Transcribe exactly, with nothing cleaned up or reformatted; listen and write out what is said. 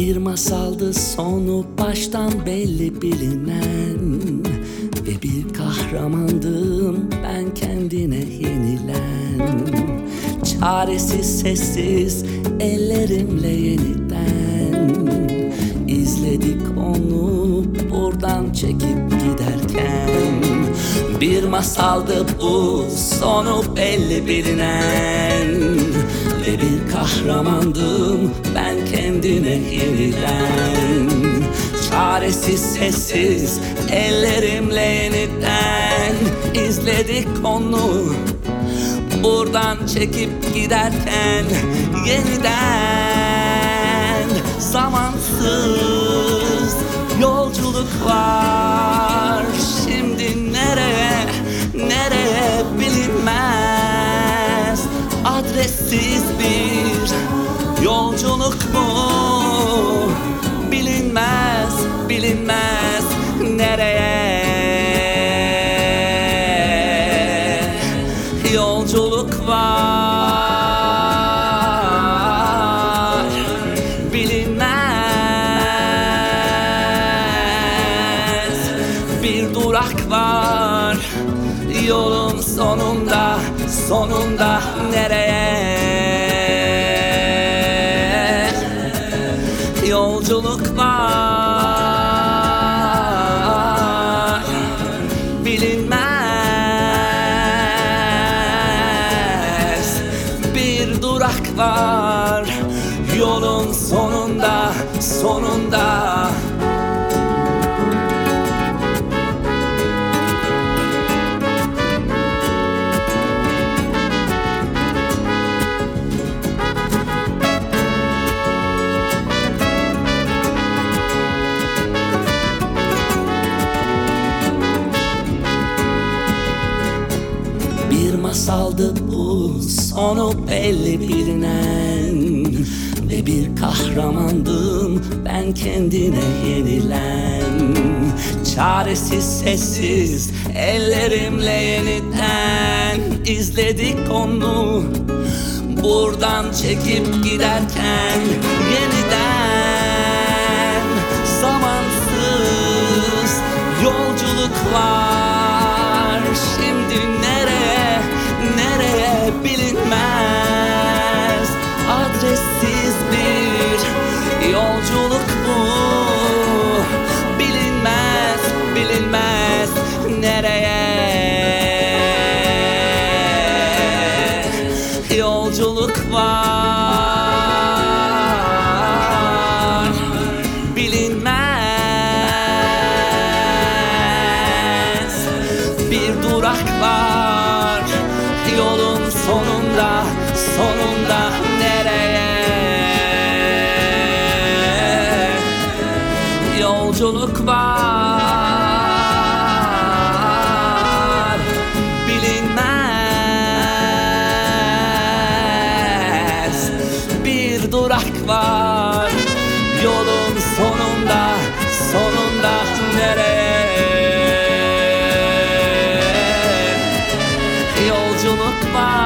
Bir masaldı sonu baştan belli bilinen, ve bir kahramandım ben kendine yenilen. Çaresiz sessiz ellerimle yeniden izledik onu buradan çekip giderken. Bir masaldı bu sonu belli bilinen, ve bir kahramandım ben kendine yenilen. Çaresiz sessiz ellerimle yeniden izledik onu buradan çekip giderken. Yeniden zamansız yolculuk var. Şimdi nereye, nereye bilinmez. Adressiz bir yolculuk mu? Bilinmez, bilinmez nereye. Yolculuk var, bilinmez. Bir durak var yolun sonunda, sonunda nereye? Yolculuk var, bilinmez. Bir durak var yolun sonunda, sonunda. Bir masaldı bu sonu belli bilinen, ve bir kahramandım ben kendine yenilen. Çaresiz sessiz ellerimle yeniden izledik onu buradan çekip giderken. Yeniden zamansız yolculuk var. Şimdi nereye, nereye bilinmez. Adressiz bir yolculuk bu. Bilinmez, bilinmez nereye. Yolculuk var, bilinmez. Bir durak var yolun sonunda, sonunda nereye? Yolculuk var, bilinmez. Bir durak var yolun sonunda, sonunda nereye? Yolculuk var.